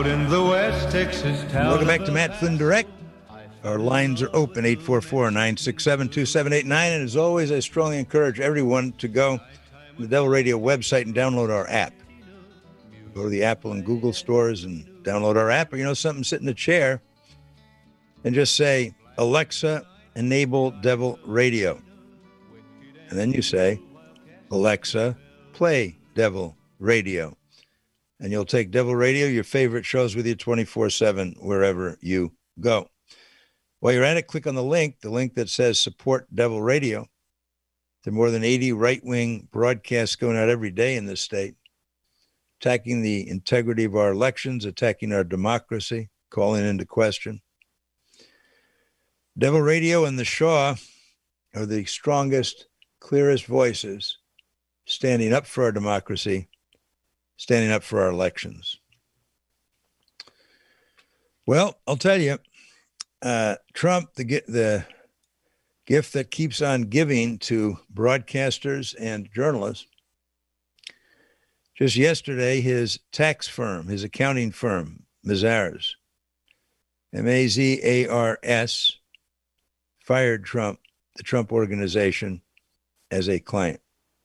out in the West Texas town. Welcome back to Matt Flynn Direct. Our lines are open, 844-967-2789. And as always, I strongly encourage everyone to go to the Devil Radio website and download our app. Go to the Apple and Google stores and download our app. Or, you know, something, sit in a chair and just say, Alexa, enable Devil Radio. And then you say, Alexa, play Devil Radio. And you'll take Devil Radio, your favorite shows, with you 24/7, wherever you go. While you're at it, click on the link that says Support Devil Radio. There are more than 80 right-wing broadcasts going out every day in this state, attacking the integrity of our elections, attacking our democracy, calling into question. Devil Radio and the Shaw are the strongest, clearest voices standing up for our democracy, standing up for our elections. Well, I'll tell you, Trump, the gift that keeps on giving to broadcasters and journalists. Just yesterday, his tax firm, his accounting firm, Mazars, M-A-Z-A-R-S, fired Trump, the Trump Organization, as a client.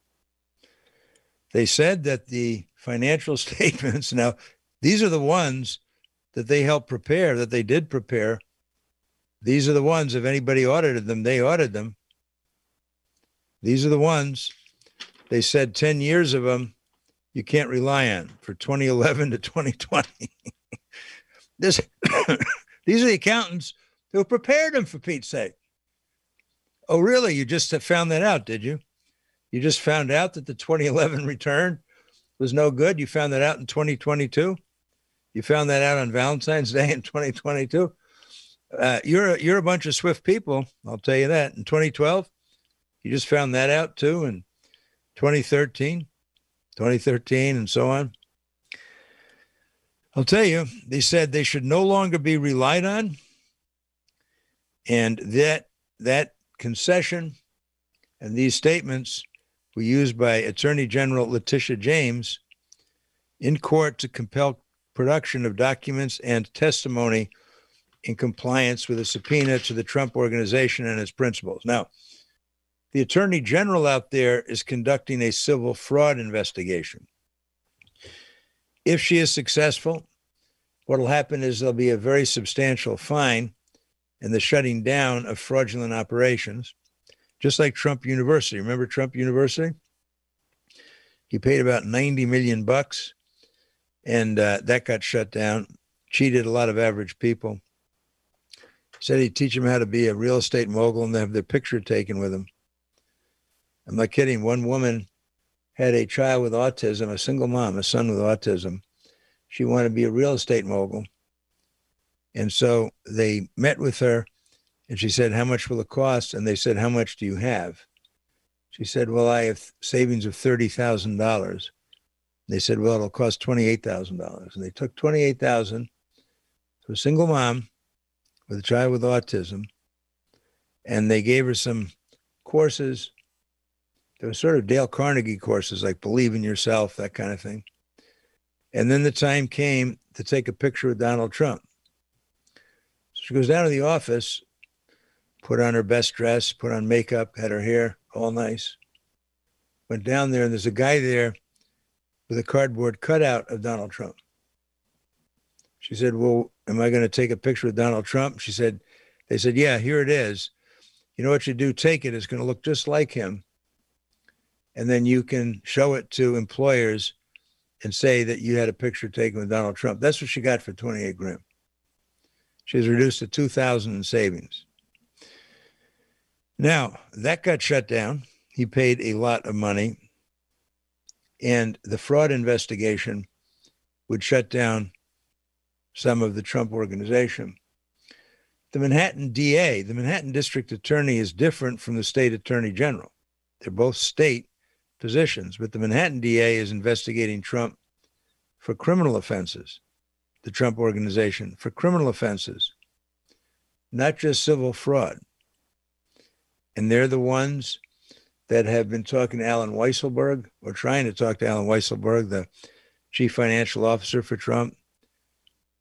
They said that the financial statements, now, these are the ones that they helped prepare, that they did prepare. These are the ones, if anybody audited them, they audited them. These are the ones, they said 10 years of them, you can't rely on for 2011 to 2020. These are the accountants who prepared them, for Pete's sake. Oh, really? You just found that out, did you? You just found out that the 2011 return was no good? You found that out in 2022? You found that out on Valentine's Day in 2022? You're a bunch of swift people, I'll tell you that. In 2012, you just found that out too. In 2013, and so on. I'll tell you, they said they should no longer be relied on. And that concession and these statements were used by Attorney General Letitia James in court to compel production of documents and testimony in compliance with a subpoena to the Trump Organization and its principals. Now, the Attorney General out there is conducting a civil fraud investigation. If she is successful, what will happen is there'll be a very substantial fine and the shutting down of fraudulent operations, just like Trump University. Remember Trump University? He paid about $90 million, and that got shut down, cheated a lot of average people. Said he'd teach them how to be a real estate mogul and have their picture taken with him. I'm not kidding. One woman had a child with autism, a single mom, a son with autism. She wanted to be a real estate mogul. And so they met with her and she said, how much will it cost? And they said, how much do you have? She said, well, I have savings of $30,000. They said, well, it'll cost $28,000. And they took $28,000 to a single mom with a child with autism. And they gave her some courses. They were sort of Dale Carnegie courses, like Believe in Yourself, that kind of thing. And then the time came to take a picture with Donald Trump. So she goes down to the office, put on her best dress, put on makeup, had her hair all nice. Went down there, and there's a guy there with a cardboard cutout of Donald Trump. She said, well, am I going to take a picture with Donald Trump? She said, they said, yeah, here it is. You know what you do? Take it. It's going to look just like him. And then you can show it to employers and say that you had a picture taken with Donald Trump. That's what she got for 28 grand. She was reduced to 2,000 in savings. Now, that got shut down. He paid a lot of money. And the fraud investigation would shut down some of the Trump Organization. The Manhattan DA, the Manhattan District Attorney, is different from the state Attorney General. They're both state positions, but the Manhattan DA is investigating Trump for criminal offenses, the Trump Organization for criminal offenses, not just civil fraud. And they're the ones that have been talking to Alan Weisselberg, or trying to talk to Alan Weisselberg, the chief financial officer for Trump,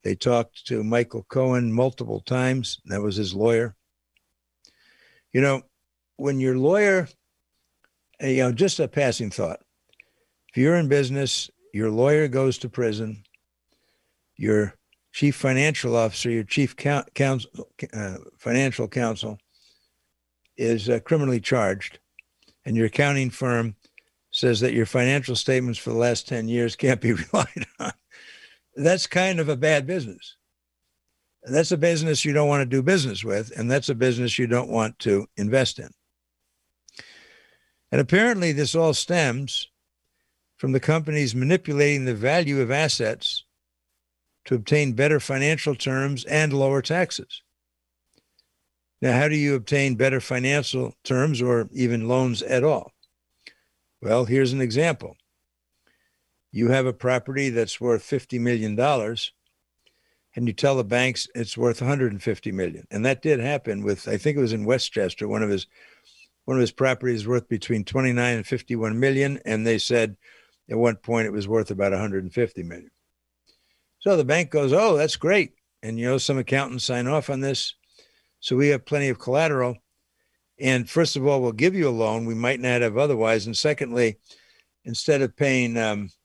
They talked to Michael Cohen multiple times. That was his lawyer. You know, when your lawyer, just a passing thought. If you're in business, your lawyer goes to prison, your chief financial officer, your chief financial counsel is criminally charged, and your accounting firm says that your financial statements for the last 10 years can't be relied on. That's kind of a bad business. That's a business you don't want to do business with, and that's a business you don't want to invest in. And apparently this all stems from the companies manipulating the value of assets to obtain better financial terms and lower taxes. Now, how do you obtain better financial terms or even loans at all? Well, here's an example. You have a property that's worth $50 million, and you tell the banks it's worth $150 million. And that did happen with, I think it was in Westchester, one of his properties worth between 29 and 51 million, and they said at one point it was worth about 150 million. So the bank goes, oh, that's great. And, some accountants sign off on this. So we have plenty of collateral. And first of all, we'll give you a loan we might not have otherwise. And secondly, instead of paying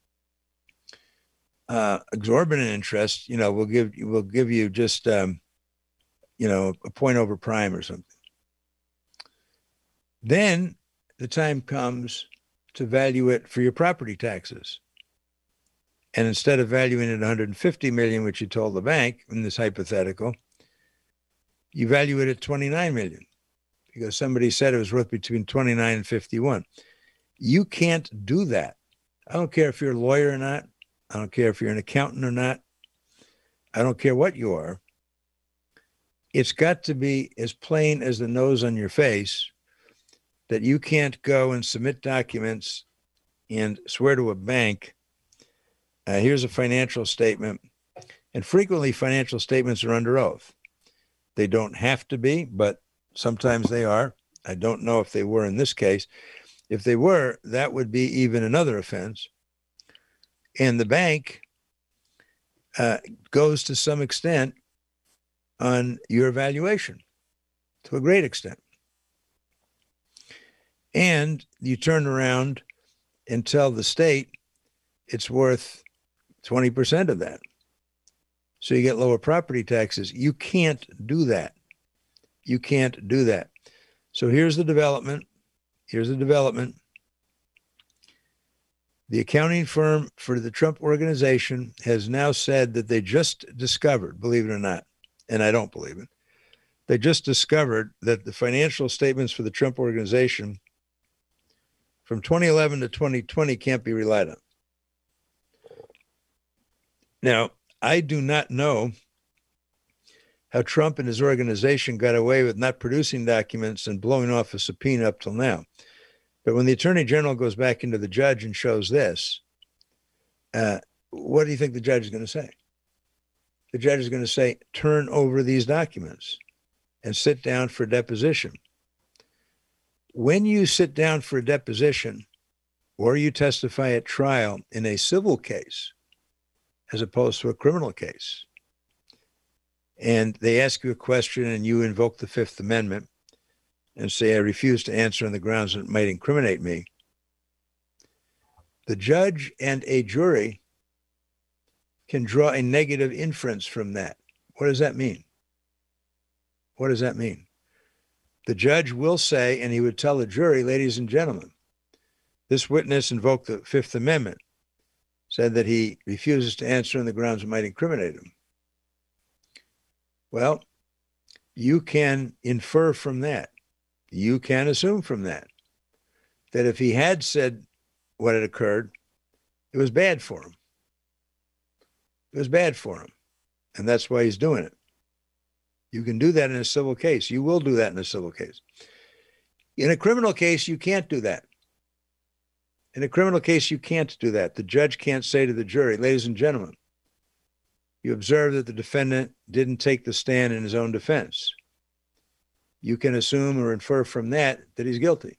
exorbitant interest, we'll give you just, a point over prime or something. Then the time comes to value it for your property taxes. And instead of valuing it at 150 million, which you told the bank in this hypothetical, you value it at 29 million because somebody said it was worth between 29 and 51. You can't do that. I don't care if you're a lawyer or not. I don't care if you're an accountant or not. I don't care what you are. It's got to be as plain as the nose on your face that you can't go and submit documents and swear to a bank, here's a financial statement. And frequently financial statements are under oath. They don't have to be, but sometimes they are. I don't know if they were in this case. If they were, that would be even another offense. And the bank goes to some extent on your valuation, to a great extent. And you turn around and tell the state it's worth 20% of that. So you get lower property taxes. You can't do that. You can't do that. So here's the development. The accounting firm for the Trump Organization has now said that they just discovered, believe it or not, and I don't believe it, they just discovered that the financial statements for the Trump Organization from 2011 to 2020 can't be relied on. Now, I do not know how Trump and his organization got away with not producing documents and blowing off a subpoena up till now. But when the attorney general goes back into the judge and shows this, what do you think the judge is going to say? The judge is going to say, turn over these documents and sit down for deposition. When you sit down for a deposition or you testify at trial in a civil case, as opposed to a criminal case, and they ask you a question and you invoke the Fifth Amendment and say, I refuse to answer on the grounds that it might incriminate me, the judge and a jury can draw a negative inference from that. What does that mean? What does that mean? The judge will say, and he would tell the jury, ladies and gentlemen, this witness invoked the Fifth Amendment, said that he refuses to answer on the grounds that might incriminate him. Well, you can infer from that. You can assume from that if he had said what had occurred, it was bad for him. It was bad for him. And that's why he's doing it. You can do that in a civil case. You will do that in a civil case. In a criminal case, you can't do that. In a criminal case, you can't do that. The judge can't say to the jury, ladies and gentlemen, you observe that the defendant didn't take the stand in his own defense. You can assume or infer from that he's guilty.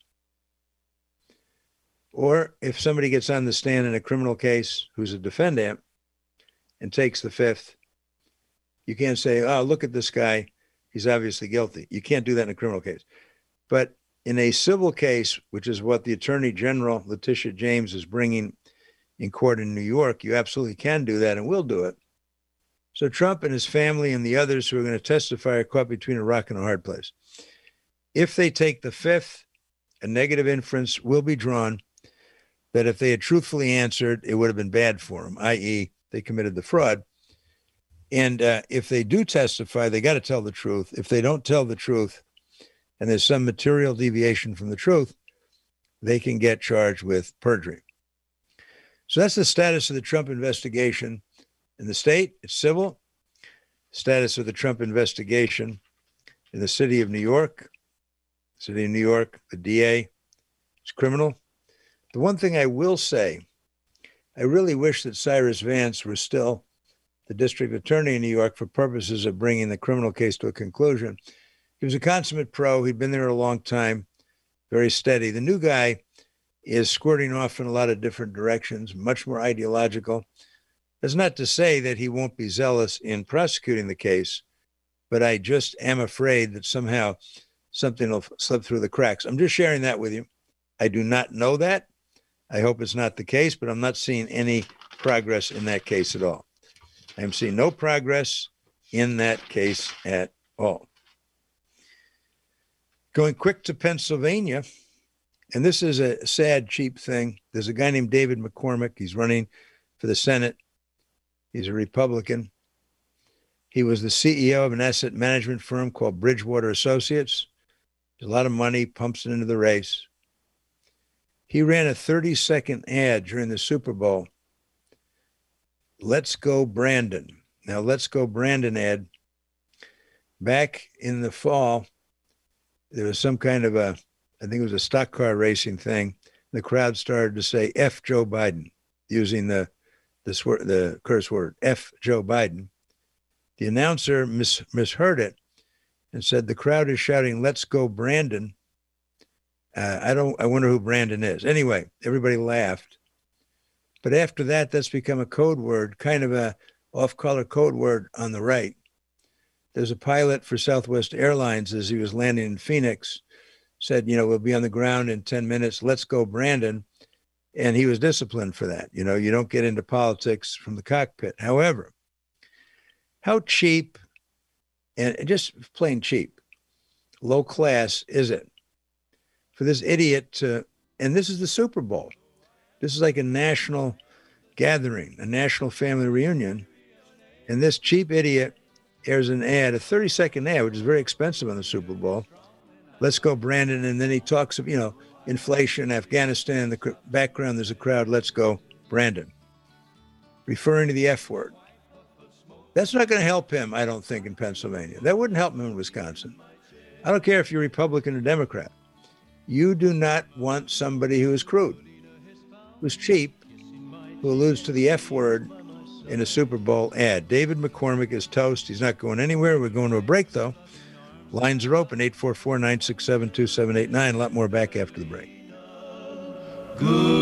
Or if somebody gets on the stand in a criminal case who's a defendant and takes the Fifth, You can't say, oh, look at this guy. He's obviously guilty. You can't do that in a criminal case. But in a civil case, which is what the Attorney General, Letitia James, is bringing in court in New York, you absolutely can do that and will do it. So Trump and his family and the others who are going to testify are caught between a rock and a hard place. If they take the fifth, a negative inference will be drawn that if they had truthfully answered, it would have been bad for them, i.e., they committed the fraud. And if they do testify, they got to tell the truth. If they don't tell the truth and there's some material deviation from the truth, they can get charged with perjury. So that's the status of the Trump investigation. In the state, it's civil. Status of the Trump investigation in the city of New York, the DA, it's criminal. The one thing I will say, I really wish that Cyrus Vance were still the district attorney in New York for purposes of bringing the criminal case to a conclusion. He was a consummate pro. He'd been there a long time, very steady. The new guy is squirting off in a lot of different directions, much more ideological. That's not to say that he won't be zealous in prosecuting the case, but I just am afraid that somehow something will slip through the cracks. I'm just sharing that with you. I do not know that. I hope it's not the case, but I'm not seeing any progress in that case at all. I'm seeing no progress in that case at all. Going quick to Pennsylvania, and this is a sad, cheap thing. There's a guy named David McCormick. He's running for the Senate. He's a Republican. He was the CEO of an asset management firm called Bridgewater Associates. There's a lot of money, pumps it into the race. He ran a 30-second ad during the Super Bowl. Let's go, Brandon. Now, Let's Go, Brandon ad. Back in the fall, there was some kind of I think it was a stock car racing thing. The crowd started to say F Joe Biden, using the curse word, F Joe Biden. The announcer misheard it and said, the crowd is shouting, let's go, Brandon. I wonder who Brandon is. Anyway, everybody laughed. But after that, that's become a code word, kind of a off-color code word on the right. There's a pilot for Southwest Airlines as he was landing in Phoenix, said, we'll be on the ground in 10 minutes. Let's go, Brandon. And he was disciplined for that. You don't get into politics from the cockpit. However, how cheap, and just plain cheap, low class is it for this idiot to, and this is the Super Bowl. This is like a national gathering, a national family reunion. And this cheap idiot airs an ad, a 30-second ad, which is very expensive on the Super Bowl. Let's go, Brandon. And then he talks of, inflation, Afghanistan, the background, there's a crowd. Let's go, Brandon. Referring to the F word. That's not going to help him, I don't think, in Pennsylvania. That wouldn't help him in Wisconsin. I don't care if you're Republican or Democrat. You do not want somebody who is crude, who's cheap, who alludes to the F word in a Super Bowl ad. David McCormick is toast. He's not going anywhere. We're going to a break, though. Lines are open, 844-967-2789. A lot more back after the break. Good.